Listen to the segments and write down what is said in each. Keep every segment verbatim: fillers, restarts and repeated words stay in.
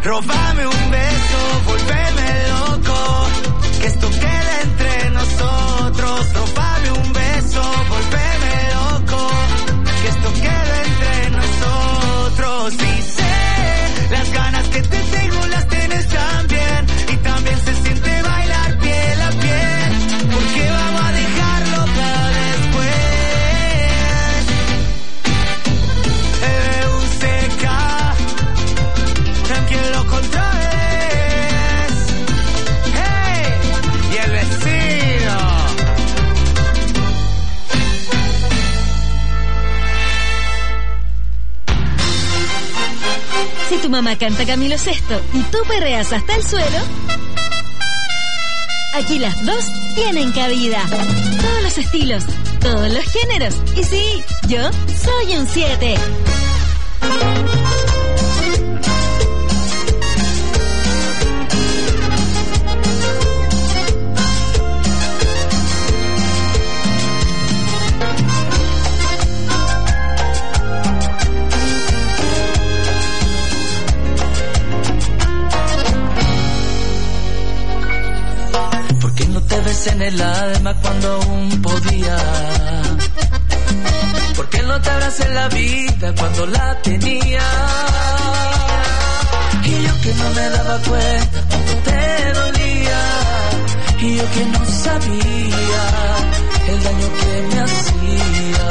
Róbame un beso, volveme loco, que esto quede entre nosotros. Róbame un beso, volveme loco, que esto quede entre nosotros. Y sé, las ganas que te tengo las tienes también, y también se siente bailar piel a piel, porque vamos a dejarlo para después. E U C K, quien lo controles. Hey, y el vecino. Si tu mamá canta Camilo Sesto y tú perreas hasta el suelo, aquí las dos tienen cabida. Todos los estilos, todos los géneros. Y sí, yo soy un siete. En el alma cuando aún podía. ¿Por qué no te abracé en la vida cuando la tenía? Y yo que no me daba cuenta cuando te dolía, y yo que no sabía el daño que me hacía.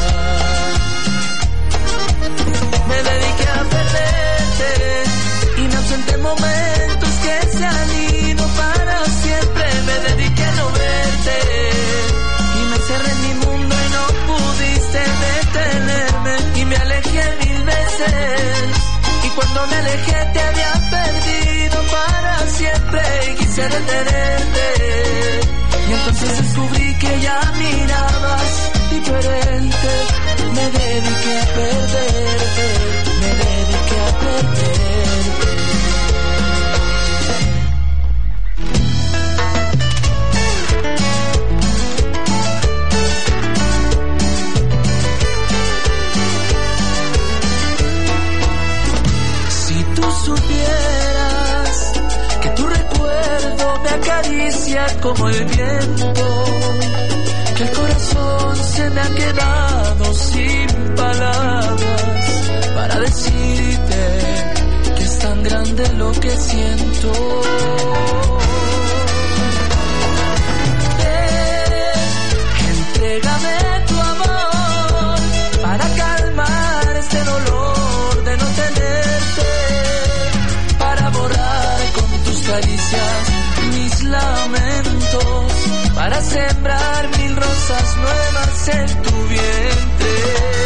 Me dediqué a perderte y me ausenté momentos que se han ido para siempre. Me dediqué a no verte y me encerré en mi mundo y no pudiste detenerme, y me alejé mil veces, y cuando me alejé te había perdido para siempre y quise detenerte, y entonces descubrí que ya mirabas diferente. Me dediqué a perderte, me dediqué a perderte. Supieras que tu recuerdo me acaricia como el viento, que el corazón se me ha quedado sin palabras para decirte que es tan grande lo que siento. Ven, entrégame tu amor para calmar este dolor de no tenerte, caricias mis lamentos, para sembrar mil rosas nuevas en tu vientre.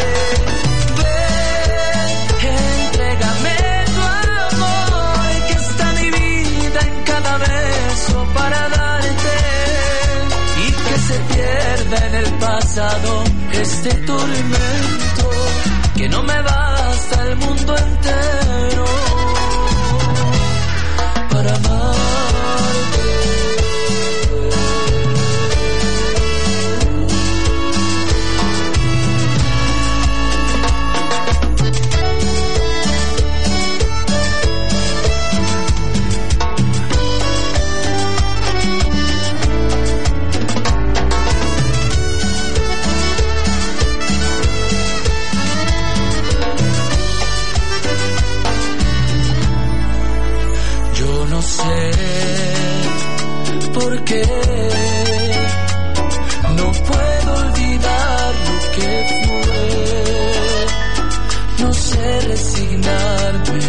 Ven, entrégame tu amor, que está mi vida en cada beso para darte, y que se pierda en el pasado este tormento, que no me basta el mundo entero para amarte. No sé por qué no puedo olvidar lo que fue. No sé resignarme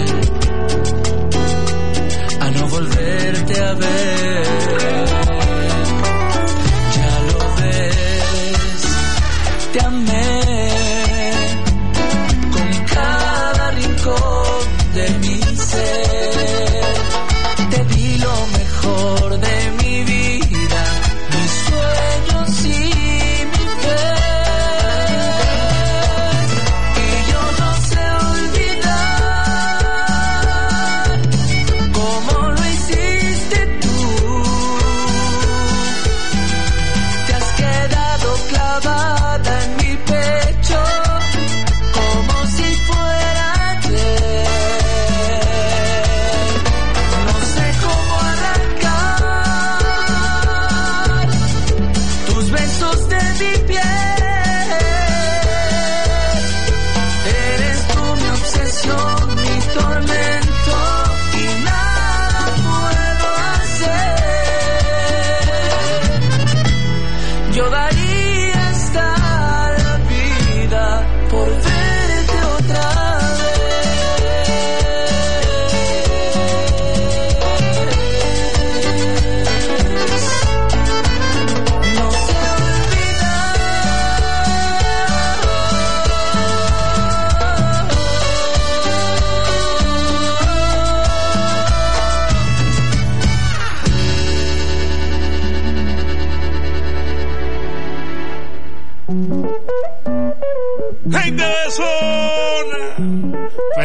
a no volverte a ver. Ya lo ves, te amé con cada rincón de mi ser. Lo mejor de mi vida, mis sueños y mi fe, y yo no sé olvidar como lo hiciste tú.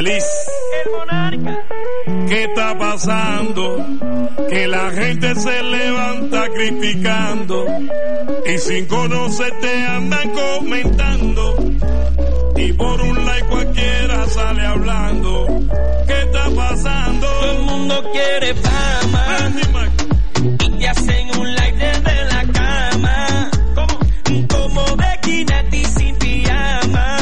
Feliz. El monarca. ¿Qué está pasando? Que la gente se levanta criticando y sin conocerte andan comentando y por un like cualquiera sale hablando. ¿Qué está pasando? Todo el mundo quiere fama y te hacen un like desde la cama. ¿Cómo? Como Becky Nati sin pijama.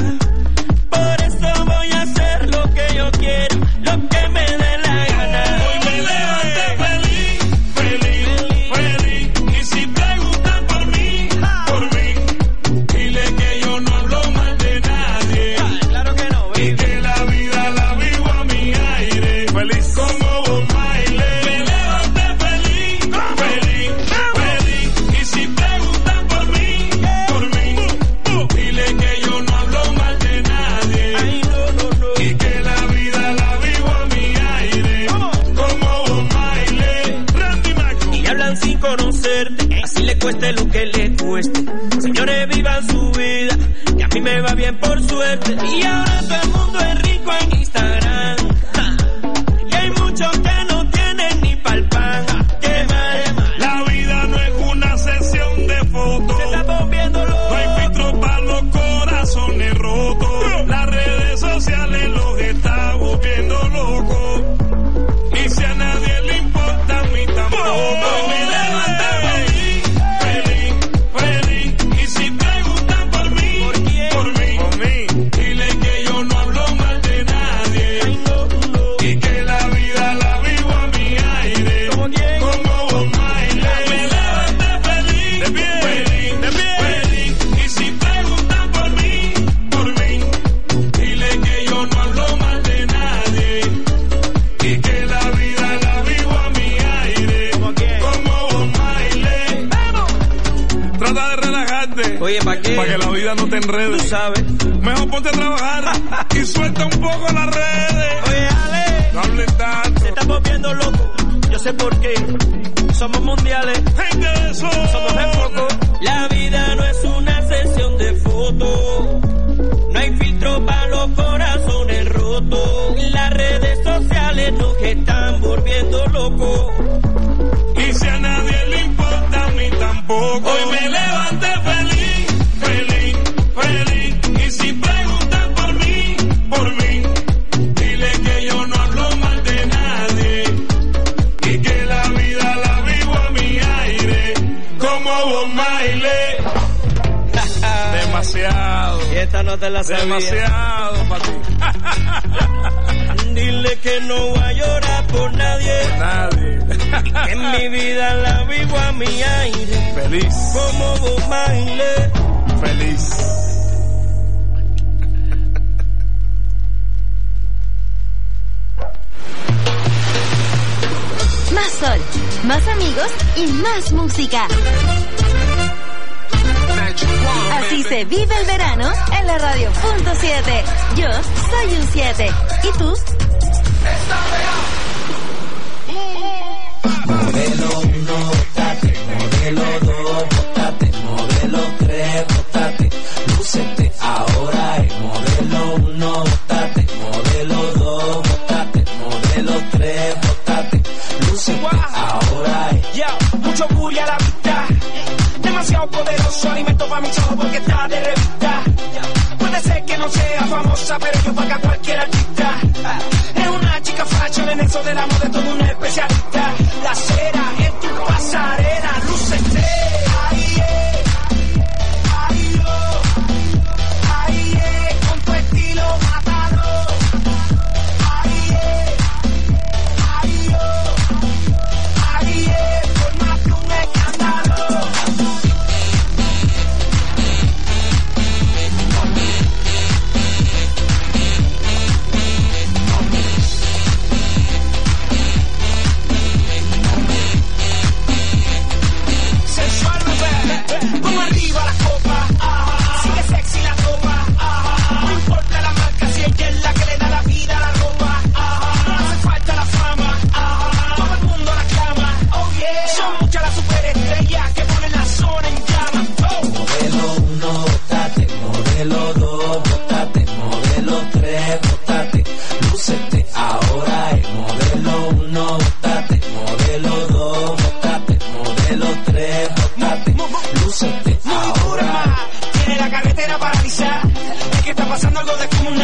Por eso voy a hacer lo que yo quiero, lo que me dé la gana. Hoy me levanté feliz, feliz, feliz. Y si preguntan por mí, por mí, dile que yo no hablo mal de nadie. Ah, claro que no, baby. Y que la vida la vivo a mi aire. Feliz como Bob Marley. Me levanté feliz, feliz, feliz. Y si preguntan por mí, por mí, dile que yo no hablo mal de nadie. Ay, no, no, no. Y que la vida la vivo a mi aire. Como Bob Marley. Randy Marco. Y hablan sin conocerte, así le cueste lo que le cueste. Señores, vivan su vida, y a mí me va bien por suerte. Y ahora todo el mundo es rico en Instagram. Ja. Y hay muchos que no tienen ni pa'l pan. Qué mal. La vida no es una sesión de fotos. Se está volviendo loco. No hay filtro para los corazones rotos. Las redes sociales los está volviendo locos. Y si a nadie le importa, a mí tampoco. Me levanté feliz, feliz, feliz. Y si preguntan por mí, ¿Por quién? por mí, por mí, dile que yo no hablo mal de nadie. Ay, no, no. Y que la vida la vivo a mi aire. ¿Cómo quién? Como Bob Marley. Me levanté feliz, De pie, feliz, de pie. feliz. Y si preguntan por mí, por mí, dile que yo no hablo mal de nadie. Y que la vida la vivo a mi aire. ¿Cómo quién? Como Bob Marley. Trata de relajarte. Oye, ¿para qué? Para que la vida no te Tú enrede. sabes. Mejor ponte a trabajar y suelta un poco las redes. Oye, Ale, No hables tanto. se está volviendo loco. Yo sé por qué. Somos mundiales. Gente de eso. Somos el foco. La vida no es una sesión de fotos. No hay filtro para los corazones rotos. Las redes sociales nos están volviendo locos. Y si a nadie le importa, a mí tampoco. Hoy me levanté feliz, feliz, feliz. Y si preguntan por mí, por mí, dile que yo no hablo mal de nadie. Y que la vida la vivo a mi aire. Como Bob Marley. Demasiado. Y esta no te la sabía. Demasiado para ti. Dile que no voy a llorar por nadie. Nadie. Que en mi vida la vivo a mi aire. Feliz. Como Bob Marley. Feliz. Más sol, más amigos y más música. Así se vive el verano en la radio punto siete. Yo soy un siete. ¿Y tú? Modelo uno, bótate. Modelo dos, bótate. Modelo tres, bótate. Lúcete ahora es modelo uno, bótate. Modelo dos, bótate. Modelo tres, bótate. Lúcete ahora es. Ya, mucho bully a la vista. Demasiado poderoso, alimento para mis ojos porque está de revista. Puede ser que no sea famosa, pero yo paga cualquier artista. Es una chica fashion en eso de la moda, es todo un especialista. La cera en tu pasarela, lúcete. Ahí es, ahí yo, ahí es, con tu estilo mátalo. Ahí es, ahí yo, ahí es, formate un escándalo. Sensual.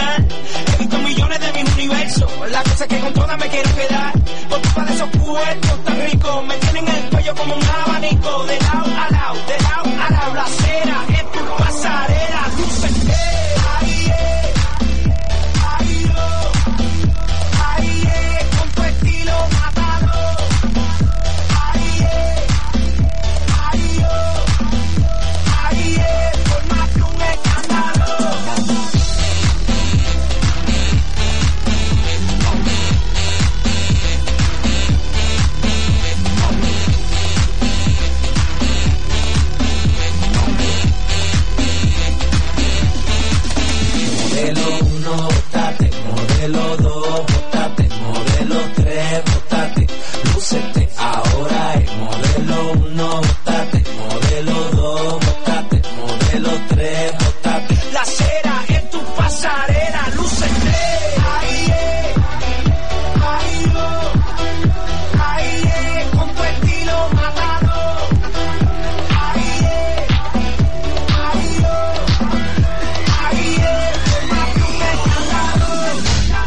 final. He visto millones de mis universos, la cosa es que con todas me quiero quedar. Por culpa de esos cuerpos tan ricos, me tienen el cuello como un abanico. De lado a lado, de lado a lado, la acera es tu pasarela, lúcete. Ahí es, ahí yo, ahí es, con tu estilo mátalo. Ahí es, ahí yo, ahí es, formate un escándalo. Modelo uno, bótate, modelo dos, bótate, modelo tres, bótate, lúcete, ahora es modelo uno, bótate, modelo dos, bótate, modelo tres, bótate. La acera es tu pasarela, lúcete. Ahí es, ahí yo, ahí es, con tu estilo mátalo. Ahí es, ahí yo, ahí es, formate un escándalo.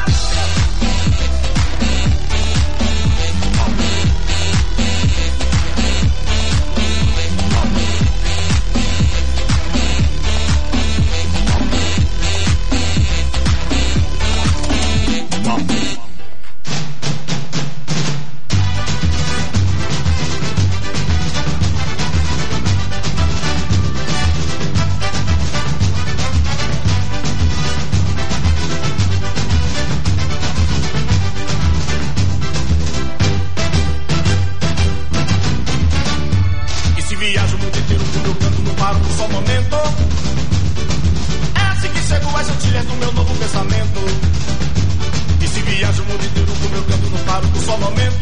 E se viajo o mundo inteiro com meu canto, não paro por só um momento. É assim que chego às antilhas do meu novo pensamento. E se viajo o mundo inteiro com meu canto, não paro por só um momento.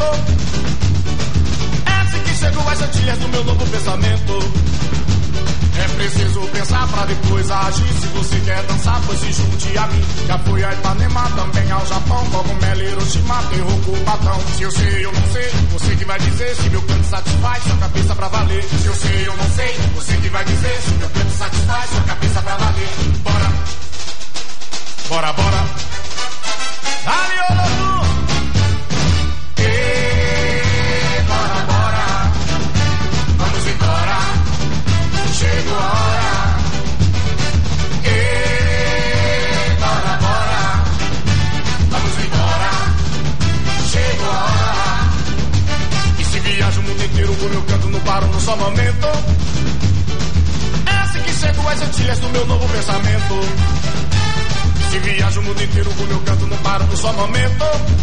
É assim que chego às antilhas do meu novo pensamento. É preciso pensar pra depois agir. Se você quer dançar, pois se junte a mim. Já fui a Ipanema, também ao Japão, Cogumelo, Hiroshima, Terro, Cubatão. Se eu sei, eu não sei, você que vai dizer. Se meu canto satisfaz, sua cabeça pra valer. Se eu sei, eu não sei, você que vai dizer. Se meu canto satisfaz, sua cabeça pra valer. Bora, bora, bora. Dale, ô louco! Ê, bora, bora. Vamos embora. Chegou a hora. Ê, bora, bora. Vamos embora. Chegou a hora. E se viajo o mundo inteiro com meu canto, não paro num só momento. É assim que chego às antilhas do meu novo pensamento. Se viajo o mundo inteiro com meu canto, não paro num só momento.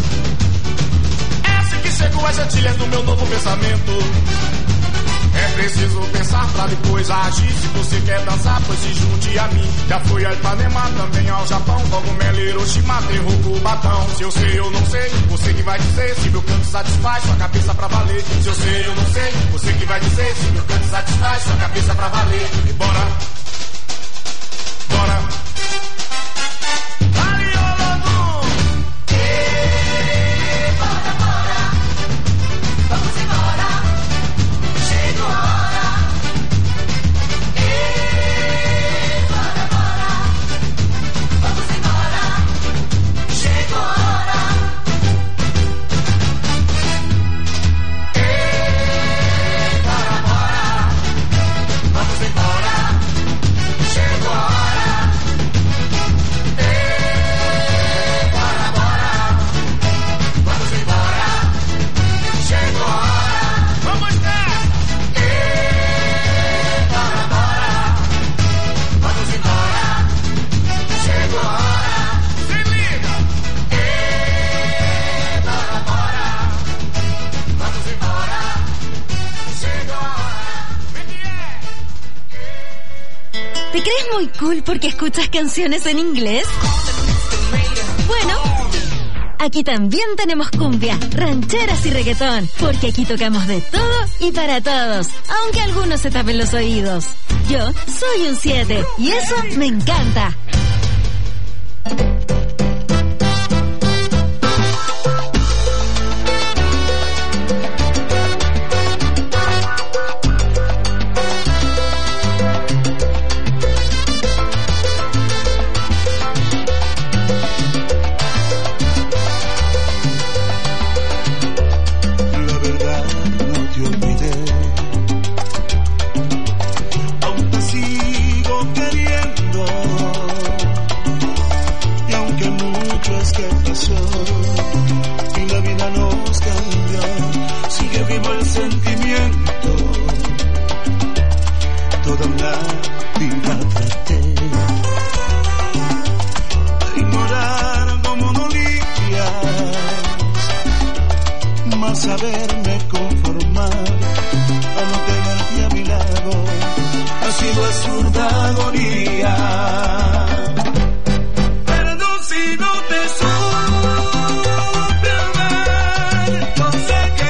É assim que chego às antilhas do meu novo pensamento. É preciso pensar pra depois agir. Se você quer dançar, pois se junte a mim. Já fui a Ipanema, também ao Japão, Cogumelo, Hiroshima, Terro, Cubatão. Se eu sei, eu não sei, você que vai dizer. Se meu canto satisfaz, sua cabeça pra valer. Se eu sei, eu não sei, você que vai dizer. Se meu canto satisfaz, sua cabeça pra valer. E bora, bora. Dale, ô louco! Ê, bora, bora. Vamos embora. Chegou a hora. Ê, bora, bora. Vamos embora. Chegou a hora. Ê, bora, bora. Vamos embora. Chegou a hora. Ê, bora, bora. Vamos embora. Chegou a hora. Vamos lá! Bora, bora, vamos embora. Chegou a hora. Se liga. Ê, bora, bora, vamos embora. Chegou a hora. ¿Te crees muy cool porque escuchas canciones en inglés? Bueno, aquí también tenemos cumbia, rancheras y reggaetón, porque aquí tocamos de todo y para todos, aunque algunos se tapen los oídos. Yo soy un siete y eso me encanta. días que pasó y la vida nos cambió, sigue vivo el sentimiento. Toda una vida traté de ignorar como no limpias, más saberme conformar a no tenerte a mi lado ha sido absurda agonía. Perdón si no te supe amar, no sé que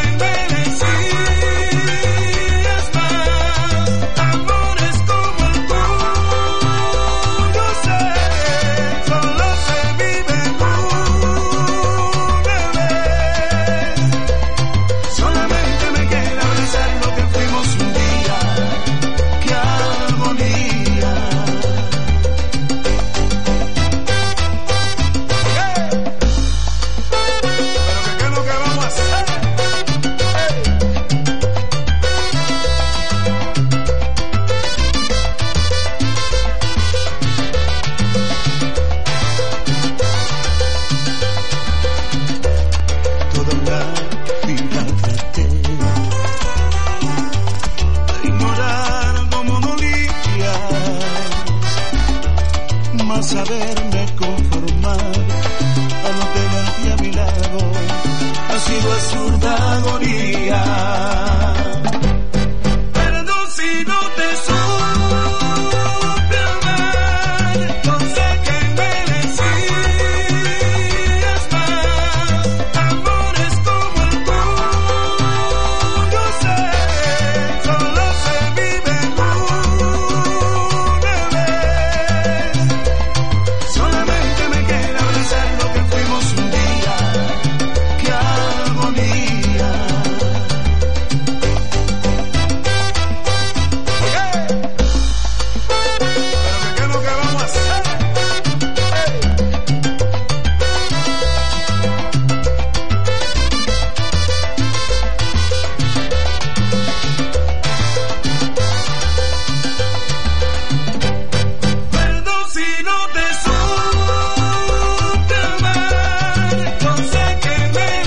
merecías más amores como el tuyo, sé, solo se vive una vez. Solamente me queda abrazar lo que fuimos un día, qué armonía. Saberme conformar a no tenerte a mi lado ha sido absurda agonía. Perdón si no te supe amar, no sé que merecías más amores como el tuyo, sé, solo se vive una vez. Solamente me queda abrazar lo que fuimos un día, qué armonía. Pero ¿qué es lo que vamos a hacer? Perdón si no te supe amar, no sé que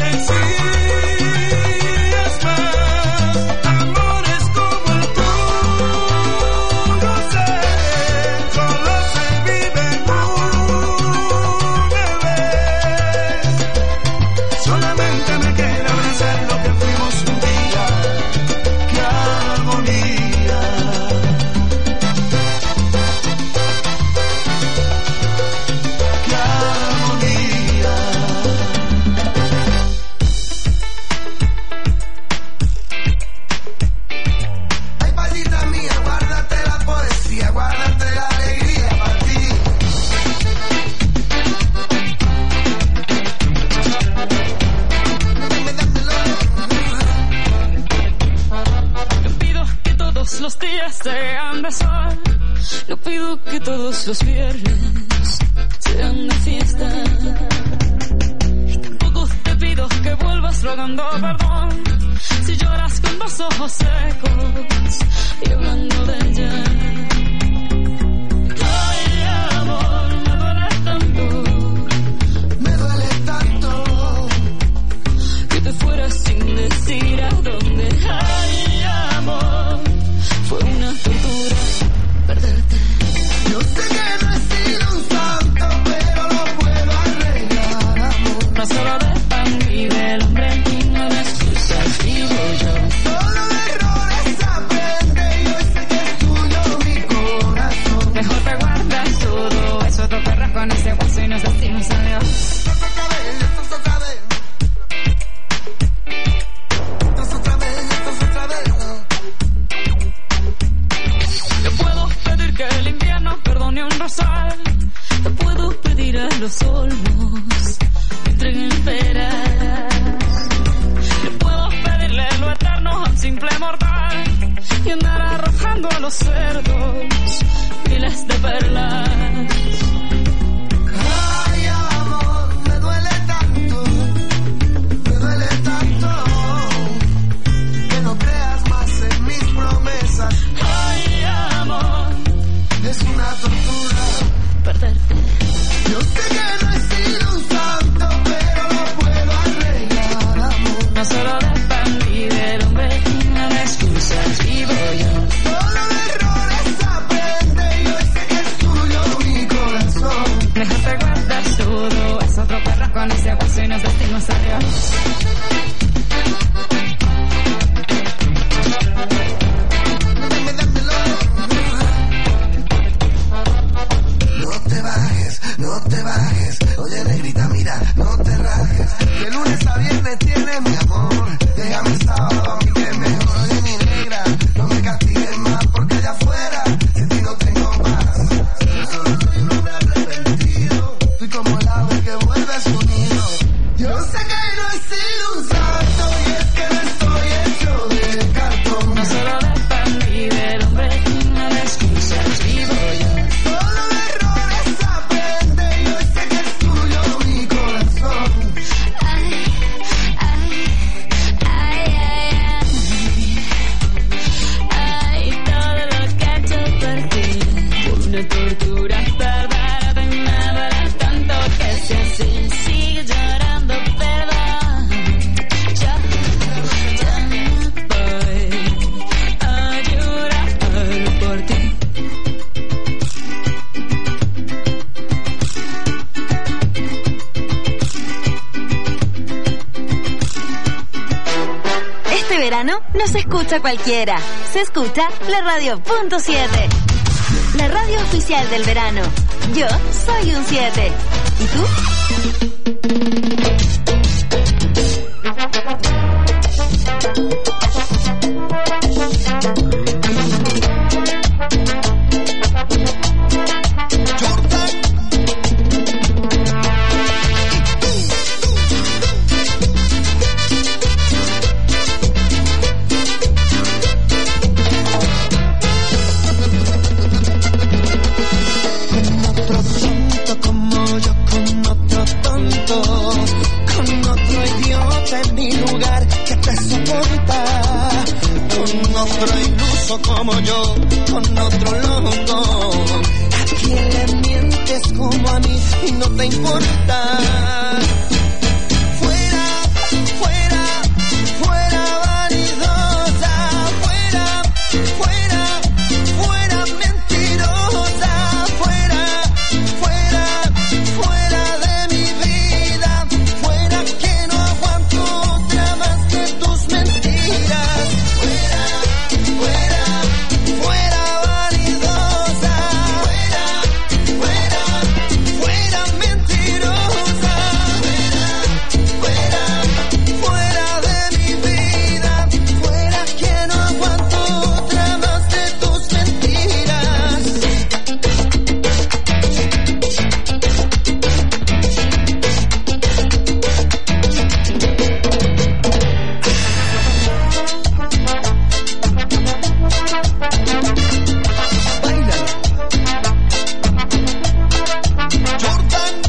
merecías más amores como el tuyo, sé, solo se vive una vez. Solamente me queda abrazar lo que fuimos un día, qué armonía. Qué armonía. Ay, palita mía, guárdate la poesía, guárdate la alegría para ti. No pido que todos los días sean de sol, no pido que todos los viernes sean de fiesta. Y tampoco te pido que vuelvas rogando perdón si lloras con los ojos secos y hablando de ella. Ay, amor, me duele tanto Me duele tanto que te fueras sin decir a dónde. Ay, amor, fue una tortura perderte. Yo sé que no he sido un santo, pero lo puedo arreglar, amor. No solo de pan vive el hombre y no de excusas vivo yo. Solo de errores aprende y hoy sé que es tuyo mi corazón. Todo perra con ese hueso y nos vestimos arriba. No te bajes, no te bajes. Oye, negrita, mira, no te rajes. De lunes a viernes tienes mi amor. Déjame el sábado a mí que es mejor. Oye, mi negra, no me castigues más porque allá afuera sin ti no tengo paz. Solo soy un hombre arrepentido. Fui como el ave que vuelve a su nido. Yo sé que no he sido un santo y es que no estoy hecho de cartón. No solo dependí del hombre que no me escuchas, vivo yo. Solo de errores aprende y hoy sé que es tuyo mi corazón. Ay, ay, ay, ay, ay, ay, todo lo que he hecho por ti fue una tortura perder, y me duele tanto que si así sigue llorando, perdón. Yo, yo me voy a llorar por ti. Este verano no se escucha cualquiera, se escucha la radio punto siete. La radio oficial del verano. Yo soy un siete. ¿Y tú? Otro tonto como yo, con otro tonto, con otro idiota en mi lugar que te soporta, con otro iluso como yo, con otro loco, a quien le mientes como a mí y no te importa. Fuera, fuera, fuera vanidosa, fuera, fuera, fuera mentirosa, fuera, fuera, fuera de mi vida, fuera que no aguanto otra más que tus mentiras. Fuera, fuera, fuera vanidosa, fuera, fuera, fuera mentirosa, fuera, fuera, fuera de mi vida, fuera que no aguanto otra más de tus mentiras. Baila, Jordan.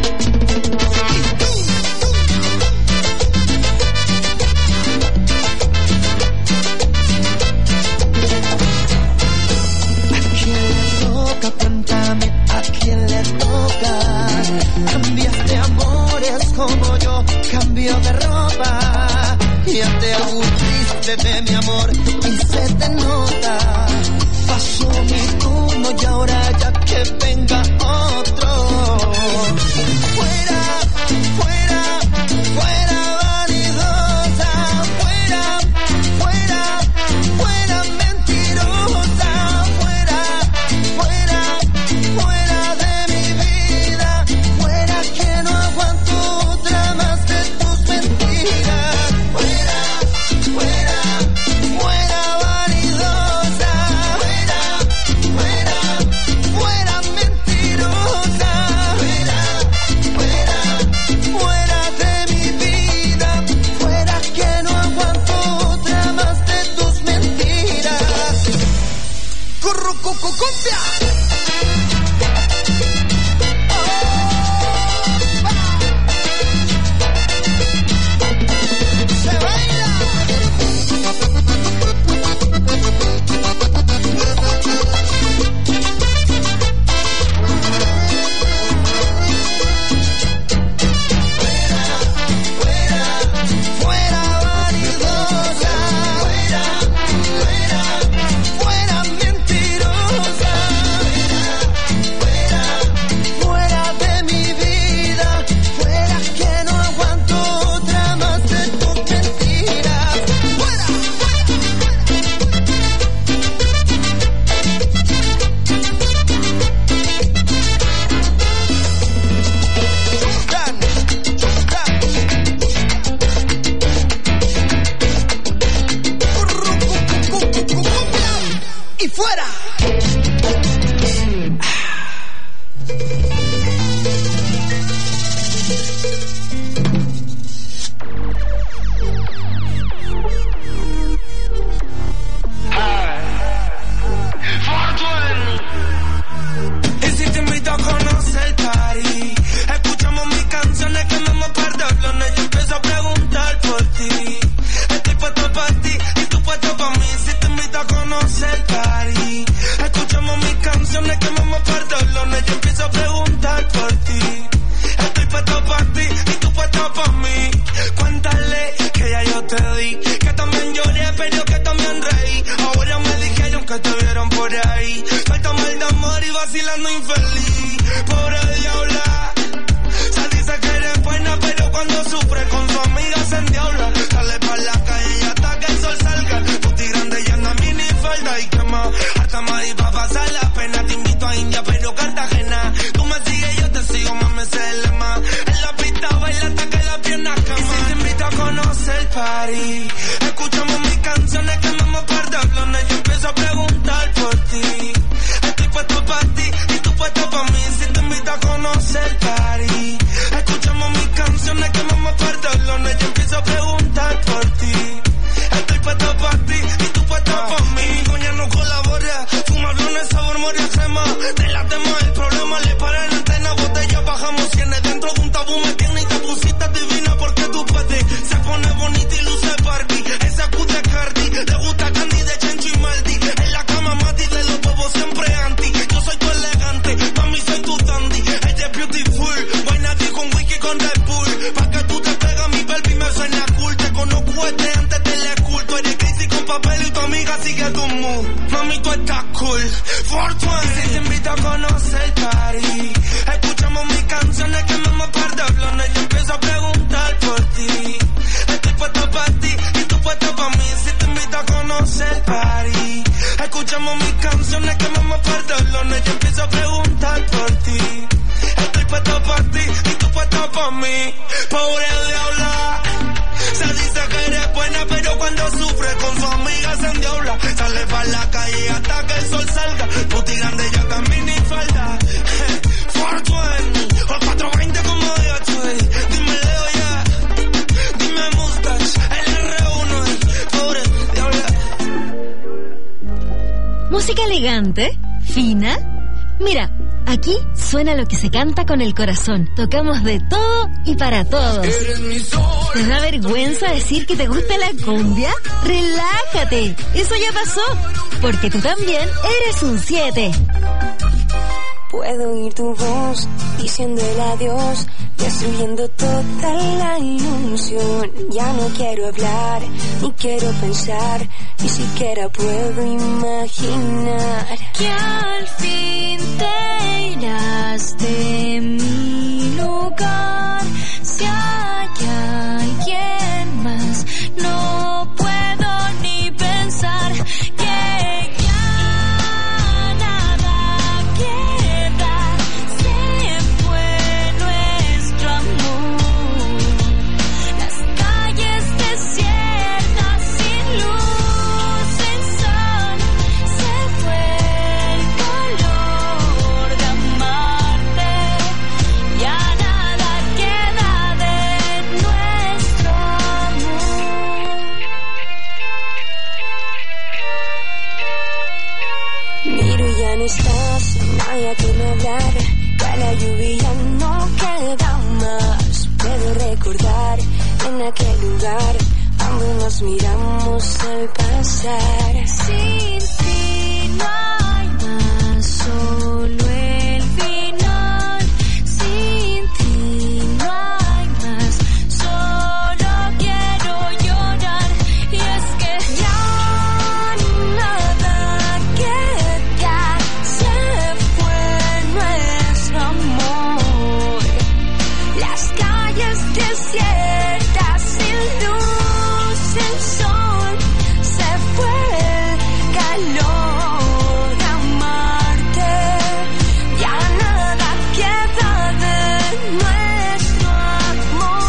¿A quién le toca? Cuéntame, ¿a quién le toca? Cambiaste amores como yo, cambio de ropa. Ya te aburriste de mi amor y se te nota. Pasó mi turno y ahora ya que venga otro. Fuera, fuera, fuera vanidosa, fuera, fuera, fuera mentirosa, fuera, fuera, fuera de mi vida, fuera que no aguanto otra más de tus mentiras. Fuera, fuera, fuera vanidosa, fuera, fuera, fuera mentirosa, fuera, Y si te invito a conocer el party, escuchamos mis canciones que me hemos perdido. Yo empiezo a preguntar por ti. Estoy puesto para ti y tú puesto para mí. Si te invito a conocer el party, escuchamos mis canciones que me hemos perdido. Yo empiezo a preguntar por ti. Estoy puesto para ti y tú puesto para mí. Cuéntale que ya yo te di, que también lloré pero que también reí. Ahora me dijeron que te vieron por ahí. Falta mal de amor y vacilando infeliz. Pobre diabla, se dice que eres buena pero cuando sufre con su amiga se endiabla. Sale pa' la calle y hasta que el sol salga. Puti grande y anda mini falda y quema. Harta más y pa' pasar la pena. Te invito a India pero Cartagena. Tú me sigues, yo te sigo, mami, ese es el lema. En la pista baila hasta que las piernas queman. Y si te invito a conocer el party, escuchamos mis canciones que me hemos perdido. Yo empiezo a preguntar por ti. Estoy puesto para ti y tú puesto para mí. Si te invito a conocer el party, escuchamos mis canciones que me hemos perdido. Yo empiezo a preguntar por ti. Estoy puesto para ti y tú puesto para mí. Mi coña no colabora, fuma blones sabor moria crema. De la tema el problema, le para la antena, botella bajamos cienes. Dentro de un tabú me tiene y te pusiste divina porque tu pete se pone bonita y luce Barbie. Esa Q de Cardi, le gusta Candy de Chencho y Maldi. En la cama Mati de los bobos siempre anti. Yo soy tu elegante, mami soy tu dandy. Ella es beautiful, vaina de con whisky con Red Bull. Pa' que tú te pegas mi baby me suena cool. Te conozco desde antes del school. Tú eres crazy con papel y tu amiga sigue tu mood. Mami tú estás cool, four twenty. Y si te invito a conocer el party, escuchamos mis canciones que me hemos perdido. Yo empiezo a preguntar por ti. Estoy puesto para ti y tú puesto para mí. Si te invito a conocer el party, escuchamos mis canciones que me hemos perdido. Yo empiezo a preguntar por ti. Estoy puesto para ti y tú puesto para mí. Pobre diabla, se dice que eres buena pero cuando sufre con su amiga se endiabla. Sale pa' la calle hasta que el sol salga. Puti grande ya también ni falda. cuatrocientos veinte o cuatrocientos veinte como diga Chuy. Dime Leo ya, dime Mustache, el R uno y pobre diabla. Música elegante, fina. Mira, aquí suena lo que se canta con el corazón. Tocamos de todo y para todos. ¿Te da vergüenza decir que te gusta la cumbia? Relájate, eso ya pasó, porque tú también eres un siete. Puedo oír tu voz diciendo el adiós, destruyendo toda la ilusión. Ya no quiero hablar, ni quiero pensar, ni siquiera puedo imaginar que al fin te irás de mi lugar. Si hay alguien más, no puedo ni pensar que ya nada queda. Se fue nuestro amor, las calles desiertas sin luz, sin sol. Se fue el color de amarte, ya nada queda de nuestro amor. Miro y ya no estás, no hay a quien hablar. Ya la lluvia no queda más. Puedo recordar en aquel lugar cuando nos miramos al pasar. Sin ti no hay más, solo el final. Sin ti no hay más, solo quiero llorar. Y es que Ya nada queda, se fue nuestro amor. Las calles desiertas sin luz, sin sol. Se fue el calor de amarte. Ya nada queda de nuestro amor.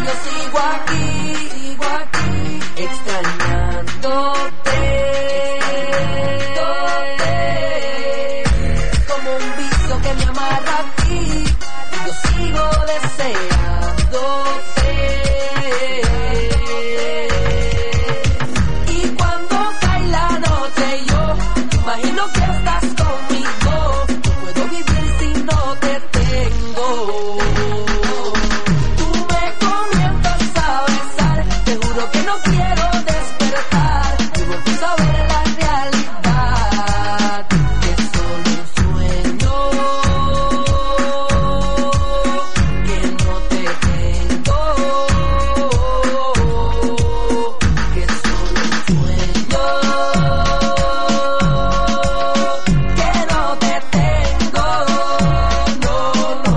yo sigo aquí, sigo aquí, extrañándote. Como un vicio que me amarra a ti, yo sigo deseándote. Y cuando cae la noche yo imagino que estás conmigo. No puedo vivir si no te tengo. Tú me comienzas a besar, te juro que no quiero despertar. Y vuelvo a saber la realidad, que es solo un sueño, que no te tengo, que es solo un sueño, que no te tengo, no, no.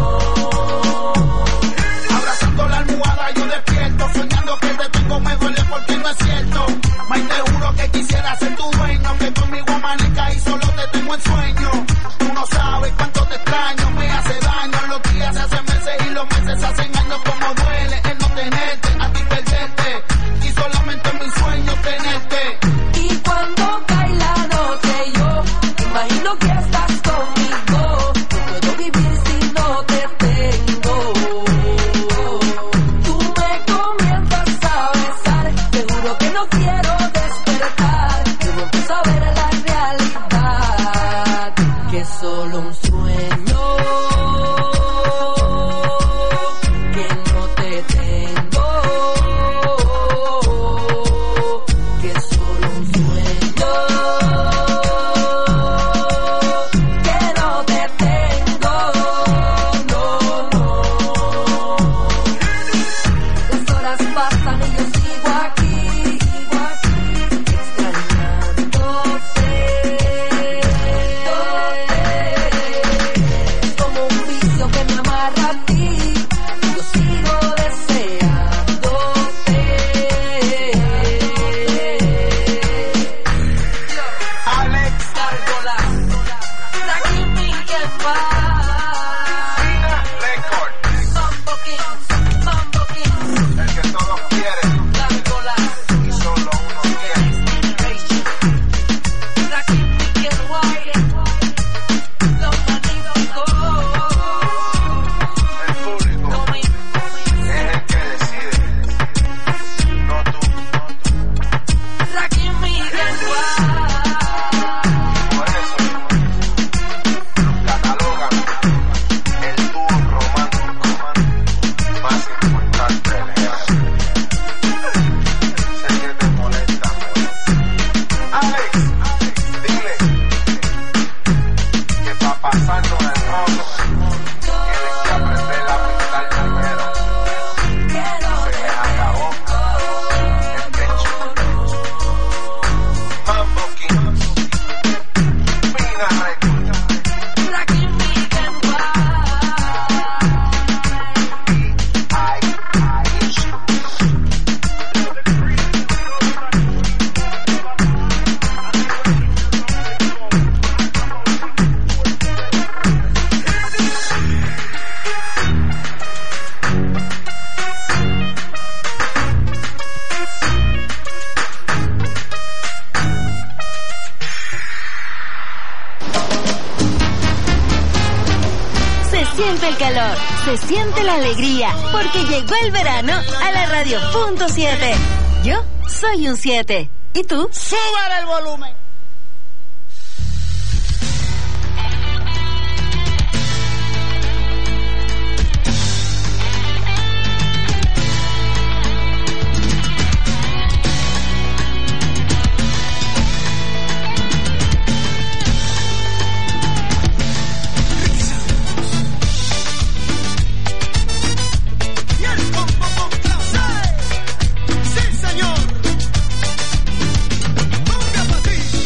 Abrazando la almohada yo despierto, soñando que te tengo me duele porque no es cierto. May, te juro que quisiera ser tu dueño, que conmigo amanezca y solo te tengo en sueño. Tú no sabes cuánto te extraño, me hace daño, los días se hacen meses y los meses se hacen años. Como duele el no tenerte, a ti perderte, y solamente en mis sueños tenerte. Y cuando cae la noche yo imagino que estás conmigo. No puedo vivir si no te tengo. Tú me comienzas a besar, te juro que no quiero despertar. Y vuelvo a saber la realidad, que es solo un sueño, que no te tengo, que es solo un sueño, que no te tengo, no, no. Las horas pasan y yo sigo aquí, sigo aquí, extrañándote. Es como un vicio que me amarra a ti, yo sigo deseándote. Alex Gárgola, Lucky Me and Pina Record, Mambo Kings, Mambo Kings, el que todos quieren Gárgola, y solo uno quiere. Lucky Me and White, los magníficos, El público Tommy, es el que decide, no tú. Lucky Me and White. Por eso los catalogan el dúo romántico más importante del género. Sé que te molesta, pero Alex, dile que para pasarnos el roto tienes que aprender a pintar primero. Se les acabó el techo. Mambo Kings, Pina Record, Lucky Me and White. ay, ay, Se siente el calor, se siente la alegría, porque llegó el verano a la radio punto siete. Yo soy un siete. ¿Y tú? ¡Súbale el volumen! sí, señor. Cumbia para ti.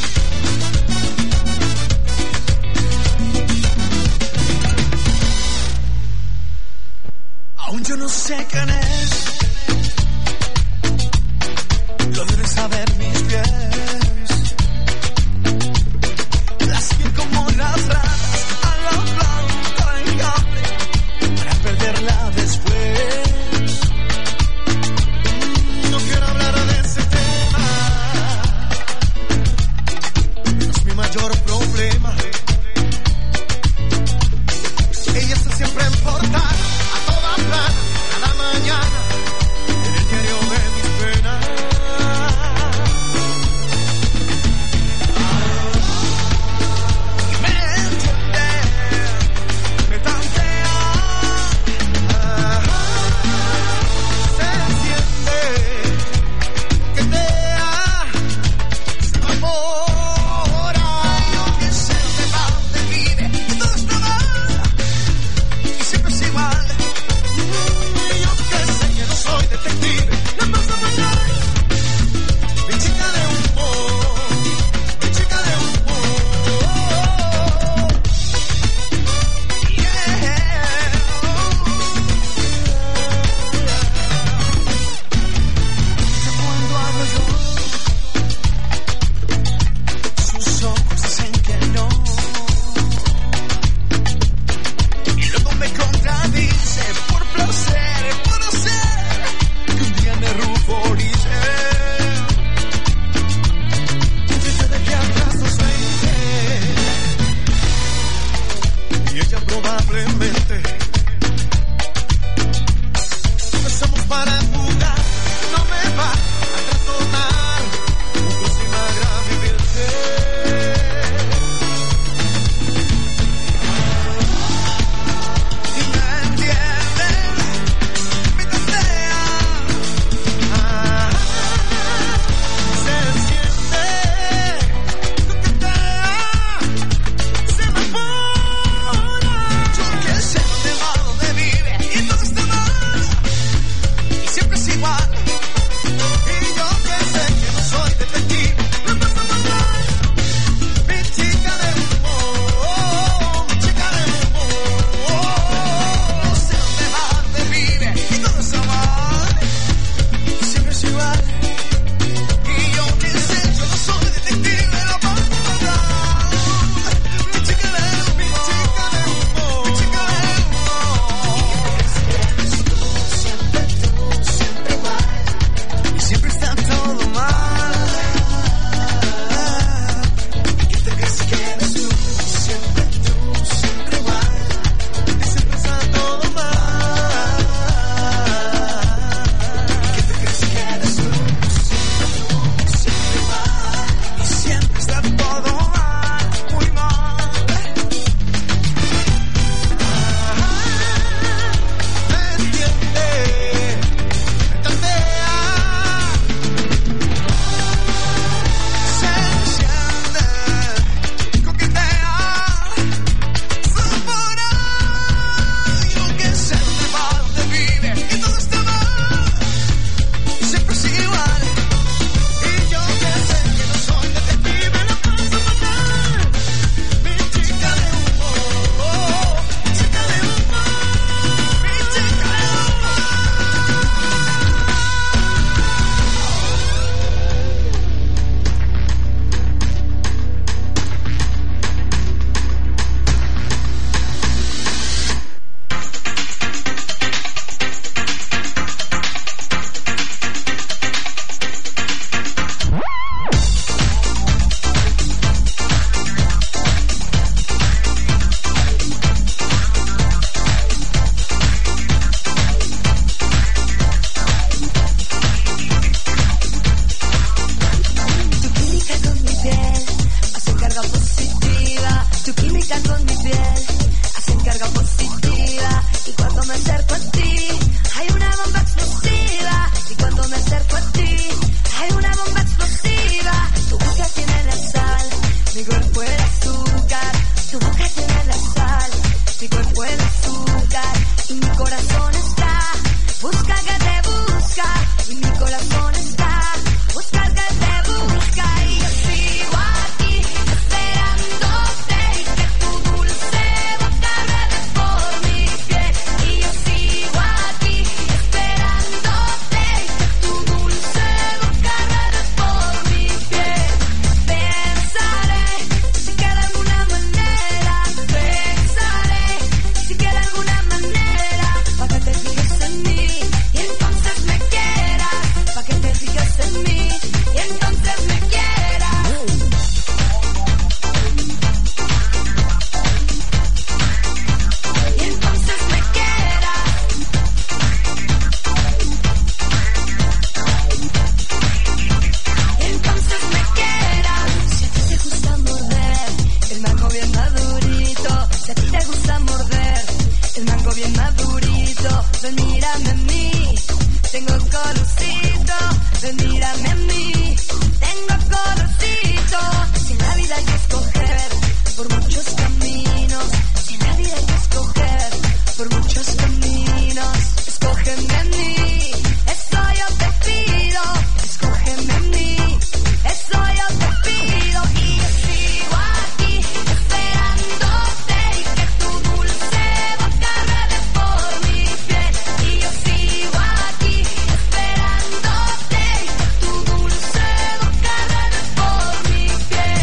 olvido y yo sigo aquí esperándote y que tu dulce boca rede por mi piel y yo sigo aquí esperándote y que tu dulce boca rede por mi piel.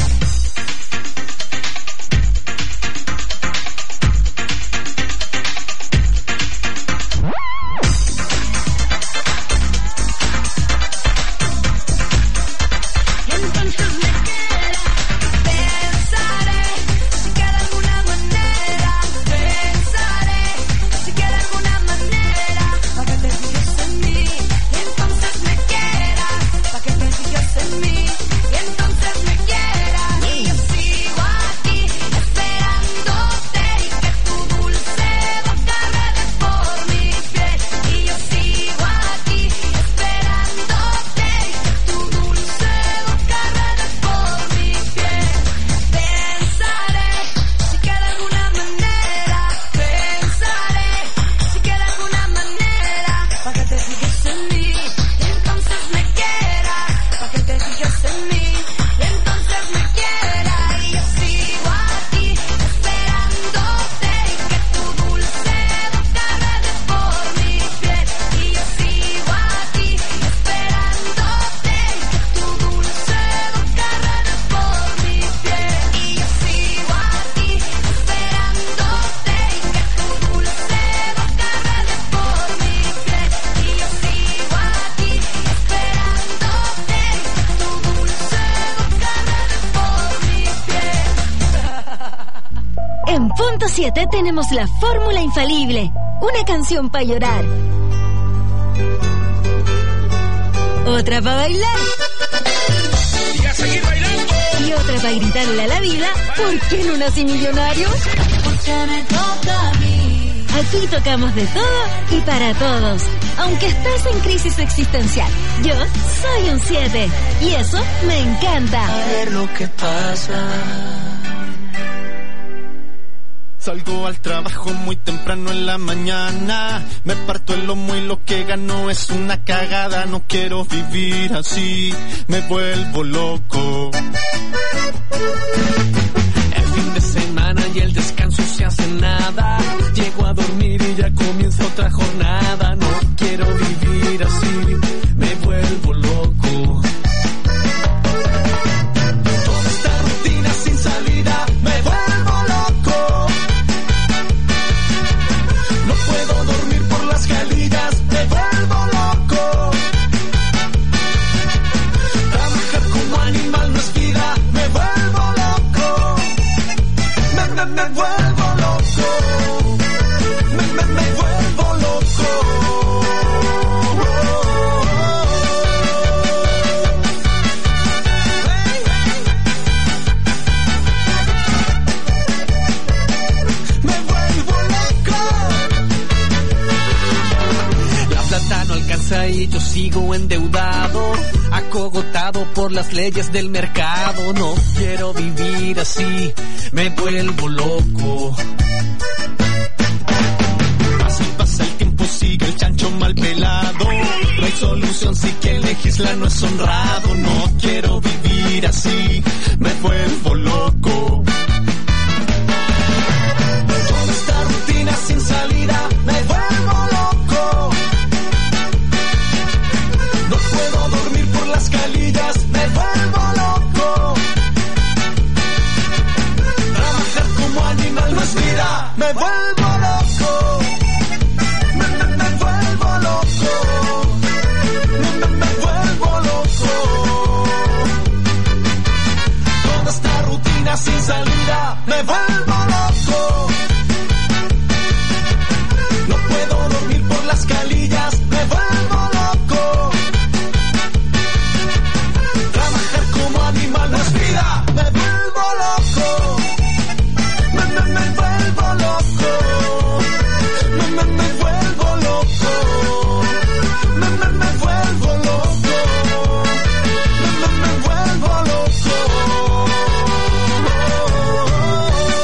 Entonces me queda, pensaré si queda alguna manera, pensaré si queda alguna manera para que te fijes en mí. Entonces me queda, para que te fijes en mí. Entonces me queda y yo sigo aquí esperándote y que tu dulce boca rede por mi piel y yo sigo aquí esperándote y que tu dulce boca rede por mi piel. Pensaré si queda alguna manera, pensaré si queda alguna manera para que te fijes en mí. Entonces me queda, para que te fijes en mí. Entonces me queda y yo sigo aquí esperándote y que tu dulce boca rede por mi piel y yo sigo aquí esperándote y que tu dulce boca rede por mi piel y yo sigo aquí esperándote y que tu dulce boca rede por mi piel y yo sigo aquí esperándote y que tu dulce boca rede por mi piel. En punto siete tenemos la fórmula infalible. Una canción para llorar. Otra para bailar. Y a seguir bailando. Y otra para gritarle a la vida, ¿por qué no nací millonario? Porque me toca a mí. Aquí tocamos de todo y para todos. Aunque estés en crisis existencial, yo soy un siete. Y eso me encanta. A ver lo que pasa. Salgo al trabajo muy temprano en la mañana, me parto el lomo y lo que gano es una cagada. No quiero vivir así, me vuelvo loco. El fin de semana y el descanso se hace nada. Llego a dormir y ya comienza otra jornada. No quiero vivir así, me vuelvo loco. Toda esta rutina sin salida, me vuelvo loco. No puedo dormir por las calillas, me vuelvo loco. Trabajar como animal no es vida, me vuelvo loco. Me, me, me vuelvo loco. Me, me, me vuelvo loco. Me vuelvo loco. La plata no alcanza y yo sigo endeudado, acogotado por las leyes del mercado. No quiero vivir así, me vuelvo loco. Así pasa el tiempo, sigue el chancho mal pelado. No hay solución si quien legisla no es honrado. No quiero vivir así, me vuelvo loco. Toda esta rutina sin salida, me vuelvo loco. No puedo dormir por las calillas, me vuelvo loco. Trabajar como animal no es vida, me vuelvo loco. Me, me, me vuelvo loco. Me, me, me vuelvo loco. Toda esta rutina sin salida, me vuelvo loco. No puedo dormir por las calillas, me vuelvo loco. Trabajar como animal no es vida, me vuelvo loco. Me, me, me vuelvo loco. Me, me, me vuelvo loco. Me, me, me vuelvo loco. Me, me, me vuelvo loco.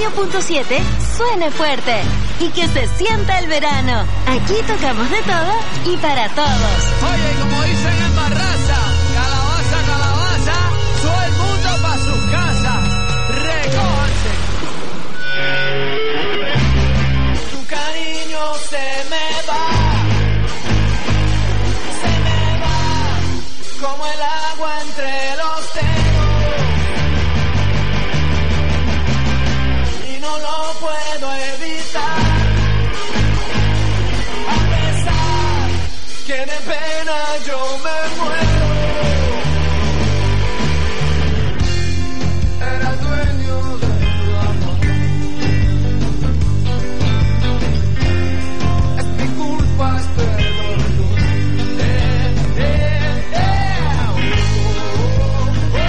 cien punto siete suene fuerte y que se sienta el verano. Aquí tocamos de todo y para todos. Oye, como dicen en Barraza, calabaza, calabaza, todo el mundo pa' sus casas. Recójanse. Tu cariño se me va, se me va, como el agua entre los dedos, y no lo puedo evitar, a pesar que de pena yo me muero. Era dueño de tu amor, es mi culpa este dolor. Eh, eh, eh. Oh, oh, oh,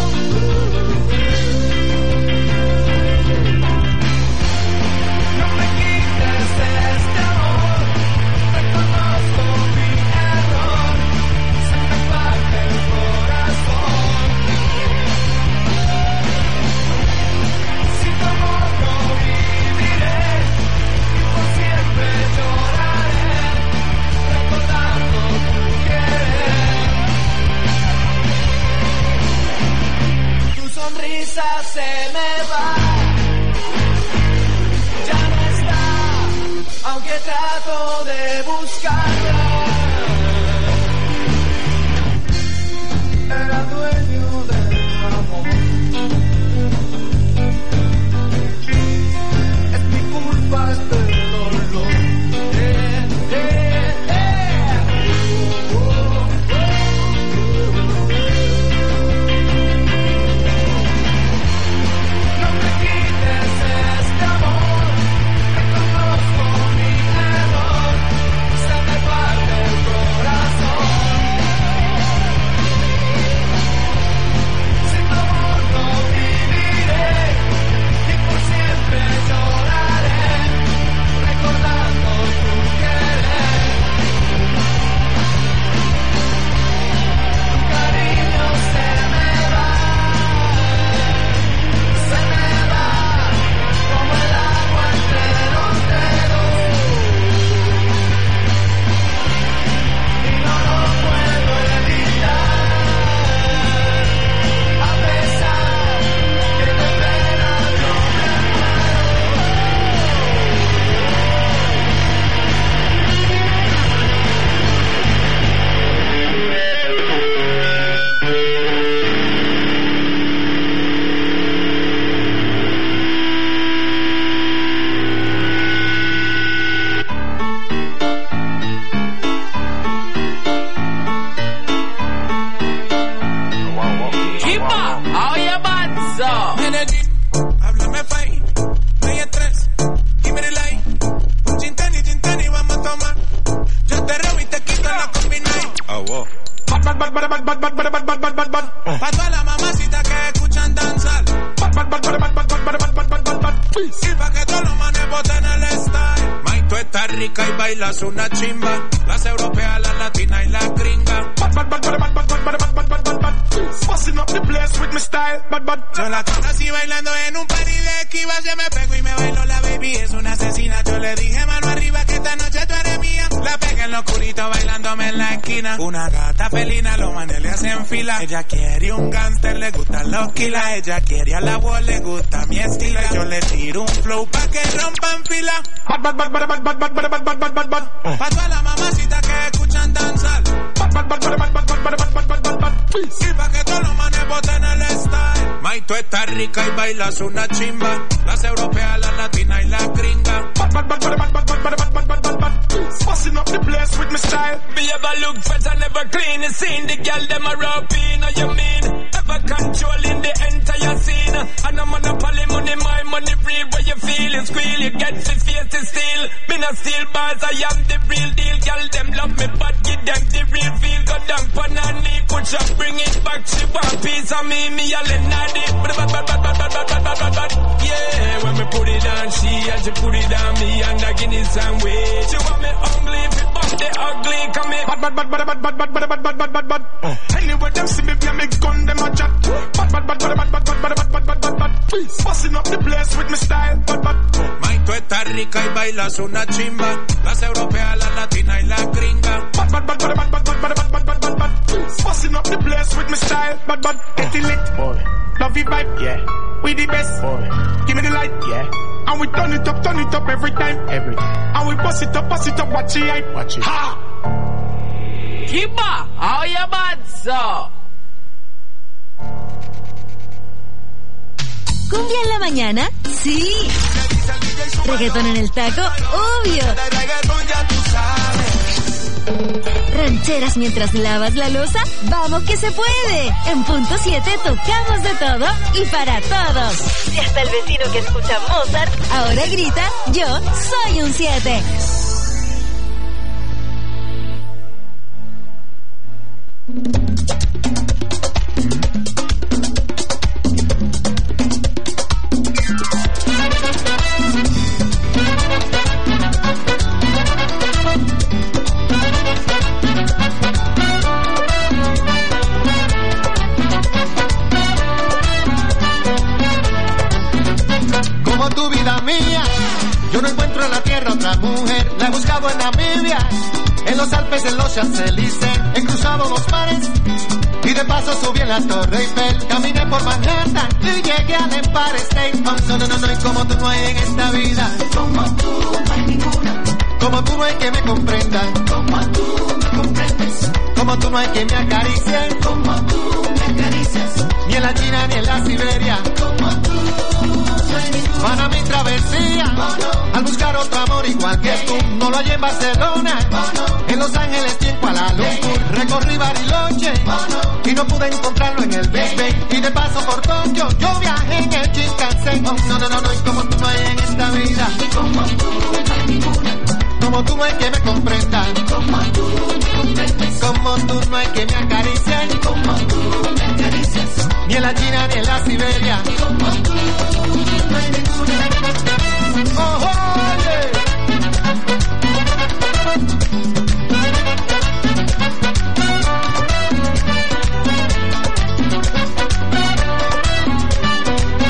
no me quites este amor, reconozco mi error, se me parte el corazón. Sin tu amor no viviré y por siempre lloraré, recordando tu querer. Tu sonrisa se me va, ya no está, aunque trato de buscarla. Era dueño de tu amor, es mi culpa este dolor. Eh, eh, eh. Oh, oh, oh. No me quites este amor, reconozco mi error, se me parte el corazón. Sin tu amor no viviré y por siempre lloraré, recordando tu querer. Tu cariño se me va, se me va, como el agua entre los dedos, y no lo puedo evitar, a pesar que de pena yo me Kimba, oye, Banzo. Háblame fine, no hay estrés, give me the light. Un gin tonic, gin tonic, vamos a tomar. Yo te robo y te quito la combination. Oh, wow. Bad, bad, bad, bad, bad, bad, bad, bad, bad, bad, bad, bad. Pa' todas las mamacitas que escuchan danzar. Bad, bad, bad, bad, bad, bad, bad, bad, bad, bad, bad, bad. Y pa' que todos los manes boten el style. Mike, tú estás rica y bailas una chimba. Las europeas, las latinas y las gringas. Bad, bad, bad, bad, bad, bad, bad, bad, bad, bad, bad, bad. Busting up the place with my style. Bad, bad. Yo la conocí bailando en un party de Kiva. Se me pegó y me bailó la baby. Es una asesina. Yo le dije mano arriba que esta noche tú eres mía. La pegué en lo oscurito bailándome en la esquina. Una gata felina, los manes le hacen fila. Ella quiere un gangster, le gustan los kilas. Ella quiere a la voz, le gusta mi estilo. Yo le tiro un flow pa' que rompan fila. Bad, bad, bad, bad, bad, bad, bad, bad, bad, bad, bad, bad, bad. Pa' todas las mamacitas que escuchan danzar. Bad, bad, bad, bad, bad, bad, bad, bad, bad, bad, bad, bad. Y pa' que todos los manes boten el style. Mike, tú estás rica y bailas una chimba. Las europeas, las latinas y las gringas. Bad, bad, bad, bad, bad, bad, bad, bad, bad, bad, bad, bad. Busting up the place with my style. Me ever look fresh and never clean. You seen the girl them a rapping, you mean? Ever controlling the entire scene. And I'm on a poly money, my money free. Where you feel and squeal, you get the face to steal. Me not steal bars, I am the real deal. Girl them love me, but give them the real feel. Go down pan her knee, push up, bring it back. She want piece of me, me all in at it. Bad, bad, bad, bad, bad, bad, bad, bad, bad, bad. Yeah, when me put it on she, and she put it on me, and I give it some way. She want me ugly, if it bump the ugly, come me. Bad, bad, bad, bad, bad, bad, bad, bad, bad, bad, bad, bad. Anyway, them see me, me gun them a chat. Bad, bad, bad, bad, bad, bad, bad, bad, bad, bad, bad, bad, bad, bad. Busting up the place with my style, but, but. May, tú estás rica y bailas una chimba. Las europeas, la latina y la gringa. But, but, but, but, but, but, but, but, but, but, but, but. Busting up the place with my style, but, but. Get it lit, boy. Love you vibe, yeah. We the best, boy. Give me the light, yeah. And we turn it up, turn it up every time, every time. And we bust it up, bust it up, watch it, hype. Watch it. Ha! Kimba, how you bad, so? ¿Cumbia en la mañana? Sí. ¿Reggaetón en el taco? Obvio. ¿Rancheras mientras lavas la loza? ¡Vamos que se puede! En punto siete tocamos de todo y para todos. Y hasta el vecino que escucha Mozart ahora grita, yo soy un siete. Yo no encuentro en la tierra otra mujer. La he buscado en Namibia, en los Alpes, en los Champs-Élysées. He cruzado los mares y de paso subí en la Torre Eiffel. Caminé por Manhattan y llegué al Empire State. Oh, no, no, no, no, y como tú no hay en esta vida. Como tú no hay ninguna. Como tú no hay que me comprenda. Como tú me comprendes. Como tú no hay que me acaricie. Como tú me acaricias. Ni en la China ni en la Siberia. Como tú. Para mi travesía, oh, no. Al buscar otro amor igual que tú, no lo hallé en Barcelona, oh, no. En Los Ángeles y en Kuala Lumpur, recorrí Bariloche, oh, no. Y no pude encontrarlo en el Big Bang, y de paso por Tokio, yo viajé en el Shinkansen. Oh, no, no, no, no, y como tú no hay en esta vida, como tú no hay ninguna, como tú no hay que me comprenda, como tú me comprendes, como tú no hay que me acaricie, como tú me acaricias, ni en la China ni en la Siberia, como